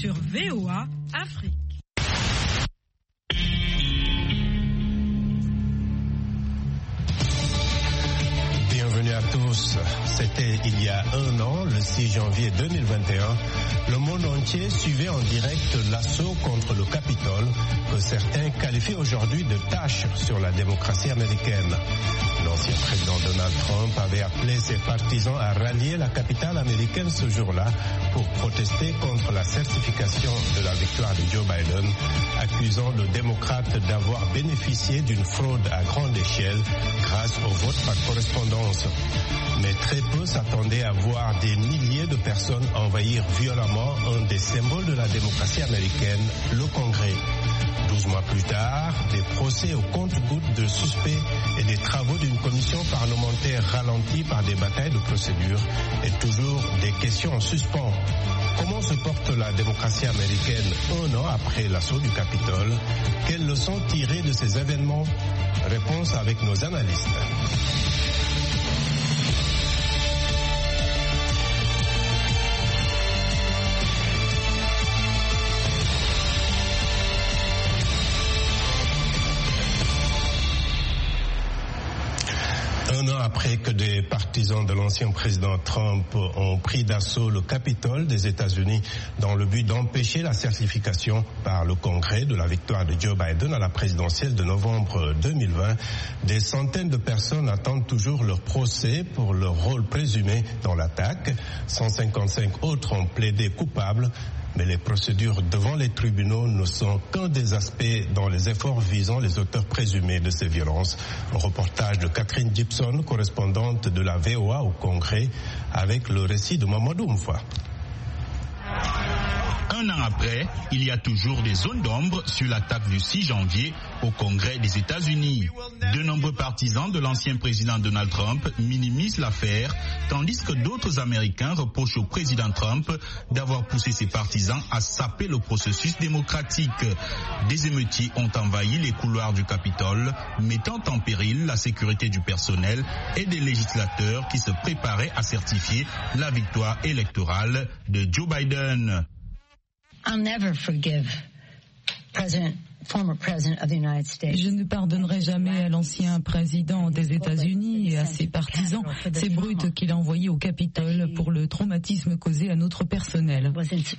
sur VOA Afrique. Bienvenue à tous. C'était il y a un an, le 6 janvier 2021. Le monde entier suivait en direct l'assaut contre le Capitole que certains qualifient aujourd'hui de tâche sur la démocratie américaine. L'ancien président Donald Trump avait appelé ses partisans à rallier la capitale américaine ce jour-là pour protester contre la certification de la victoire de Joe Biden, accusant le démocrate d'avoir bénéficié d'une fraude à grande échelle grâce au vote par correspondance. Mais très peu s'attendaient à voir des milliers de personnes envahir violemment un des symboles de la démocratie américaine, le Congrès. 12 mois plus tard, des procès au compte-gouttes de suspects et des travaux d'une commission parlementaire ralentis par des batailles de procédure et toujours des questions en suspens. Comment se porte la démocratie américaine un an après l'assaut du Capitole? Quelles leçons tirer de ces événements? Réponse avec nos analystes. Un an après que des partisans de l'ancien président Trump ont pris d'assaut le Capitole des États-Unis dans le but d'empêcher la certification par le Congrès de la victoire de Joe Biden à la présidentielle de novembre 2020, des centaines de personnes attendent toujours leur procès pour leur rôle présumé dans l'attaque. 155 autres ont plaidé coupables. Mais les procédures devant les tribunaux ne sont qu'un des aspects dans les efforts visant les auteurs présumés de ces violences. Un reportage de Catherine Gibson, correspondante de la VOA au Congrès, avec le récit de Mamadou Mfa. Un an après, il y a toujours des zones d'ombre sur l'attaque du 6 janvier au Congrès des États-Unis. De nombreux partisans de l'ancien président Donald Trump minimisent l'affaire, tandis que d'autres Américains reprochent au président Trump d'avoir poussé ses partisans à saper le processus démocratique. Des émeutiers ont envahi les couloirs du Capitole, mettant en péril la sécurité du personnel et des législateurs qui se préparaient à certifier la victoire électorale de Joe Biden. I'll never forgive former president of the United States. Je ne pardonnerai jamais à l'ancien président des États-Unis et à ses partisans ces brutes qu'il a envoyées au Capitole pour le traumatisme causé à notre personnel.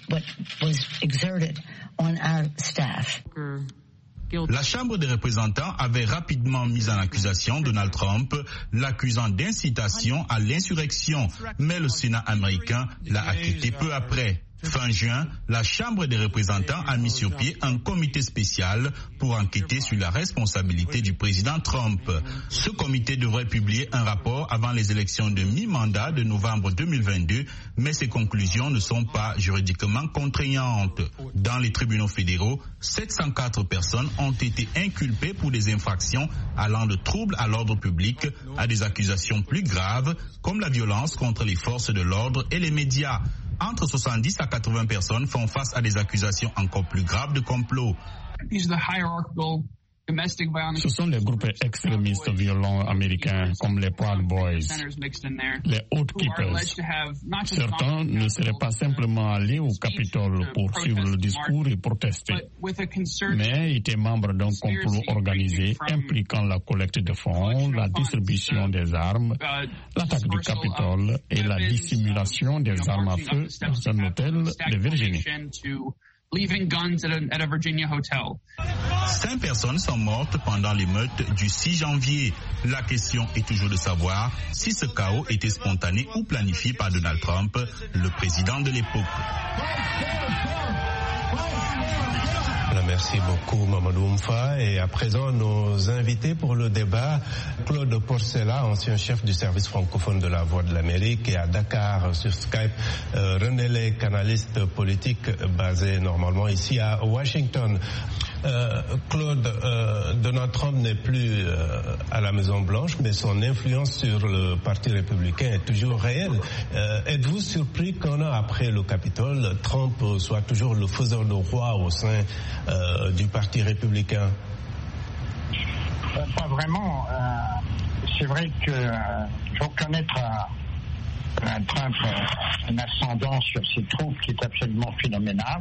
La Chambre des représentants avait rapidement mis en accusation Donald Trump, l'accusant d'incitation à l'insurrection, mais le Sénat américain l'a acquitté peu après. Fin juin, la Chambre des représentants a mis sur pied un comité spécial pour enquêter sur la responsabilité du président Trump. Ce comité devrait publier un rapport avant les élections de mi-mandat de novembre 2022, mais ses conclusions ne sont pas juridiquement contraignantes. Dans les tribunaux fédéraux, 704 personnes ont été inculpées pour des infractions allant de troubles à l'ordre public à des accusations plus graves, comme la violence contre les forces de l'ordre et les médias. Entre 70 à 80 personnes font face à des accusations encore plus graves de complot. Ce sont les groupes extrémistes violents américains comme les Proud Boys, les Oath Keepers. Certains ne seraient pas simplement allés au Capitole pour suivre le discours et protester, mais étaient membres d'un complot organisé impliquant la collecte de fonds, la distribution des armes, l'attaque du Capitole et la dissimulation des armes à feu dans un hôtel de Virginie. Leaving guns at a Virginia hotel. 5 personnes sont mortes pendant l'émeute du 6 janvier. La question est toujours de savoir si ce chaos était spontané ou planifié par Donald Trump, le président de l'époque. Merci beaucoup Mamadou Mfa. Et à présent, nos invités pour le débat, Claude Porcella, ancien chef du service francophone de la Voix de l'Amérique, et à Dakar sur Skype, René Lay, canaliste politique basé normalement ici à Washington. Claude, Donald Trump n'est plus à la Maison-Blanche, mais son influence sur le Parti républicain est toujours réelle. Êtes-vous surpris qu'un an après le Capitole, Trump soit toujours le faiseur de roi au sein du Parti républicain? Pas vraiment. C'est vrai que faut connaître Trump un ascendant sur ses troupes qui est absolument phénoménal.